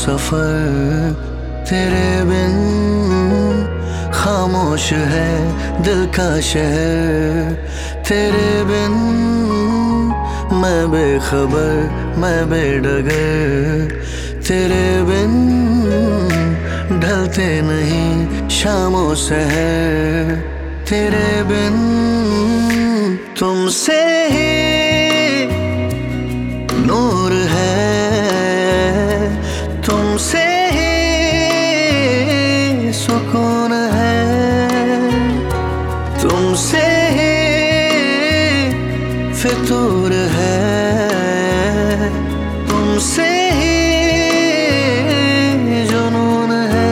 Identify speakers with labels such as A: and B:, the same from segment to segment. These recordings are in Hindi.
A: सफर तेरे बिन खामोश है दिल का शहर। तेरे बिन मैं बेखबर मैं बेडगर। तेरे बिन ढलते नहीं शामों सहर। तेरे बिन तुमसे ही नूर है, तुमसे ही सुकून है, तुमसे ही फितूर है, तुमसे ही जुनून है।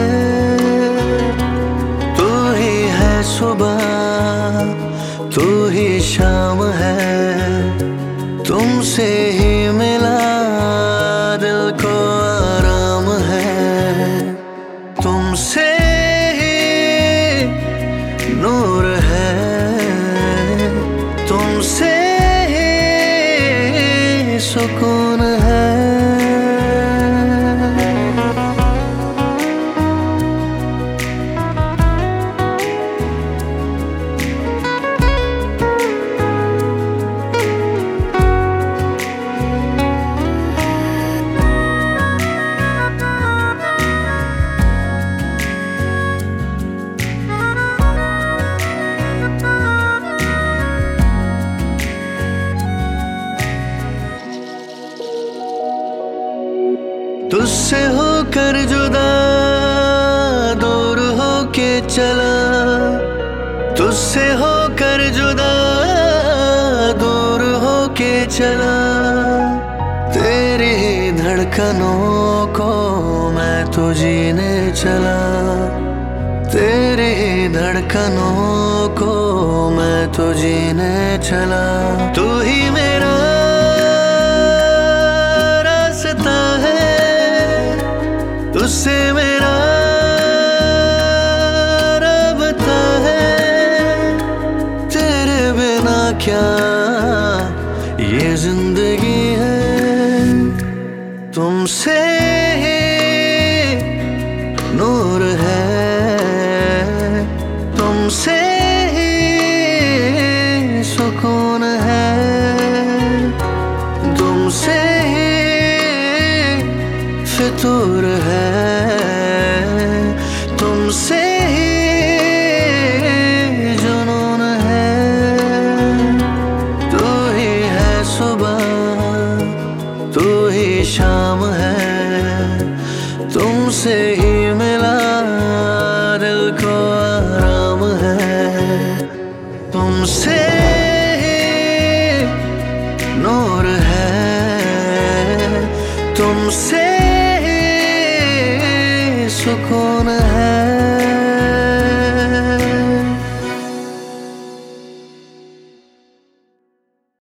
A: तू ही है सुबह तू ही शाम है, तुमसे ही मिला दिल को आराम है। तुमसे ही नूर है, तुमसे ही सुकून है। तुझसे होकर जुदा दूर होके चला, तुझसे होकर जुदा दूर होके चला। तेरी ही धड़कनों को मैं तो जीने चला, तेरी ही धड़कनों को मैं तो जीने चला। तू ही मेरा रास्ता है, तुझसे मेरा राबता है। तेरे बिना क्या ये जिंदगी है, तुमसे ही नूर है, तुमसे ही सुकून है, तुमसे ही फितूर है, तुमसे ही जुनून है। तू ही है सुबह तू ही शाम है, तुमसे ही मिला दिल को आराम है। तुमसे ही नूर है, तुमसे सुकून है।